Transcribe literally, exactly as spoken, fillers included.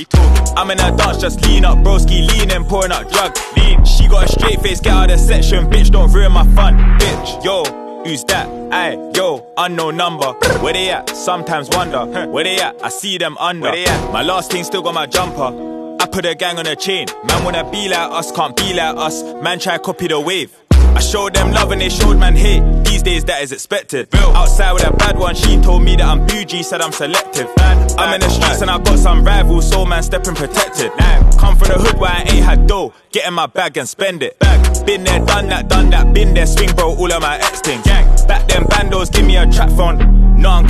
you talking? I'm in a dance, just lean up, broski, leaning, pouring out drug. Lean. She got a straight face, get out of the section, bitch, don't ruin my fun. Bitch, yo, who's that? Aye, yo, unknown number. Where they at? Sometimes wonder. Where they at? I see them under. Where they at? My last thing still got my jumper. I put a gang on a chain. Man wanna be like us, can't be like us. Man try copy the wave. I showed them love and they showed man hate. These days that is expected. Bill. Outside with a bad one, she told me that I'm bougie, said I'm selective. Bad, I'm in the streets bad. And I got some rivals, so man stepping protected. Nah. Come from the hood where I ain't had dough, get in my bag and spend it. Bag. Been there, done that, done that, been there, swing bro, all of my ex things. Gang. Back then bandos, give me a trap phone. No, I'm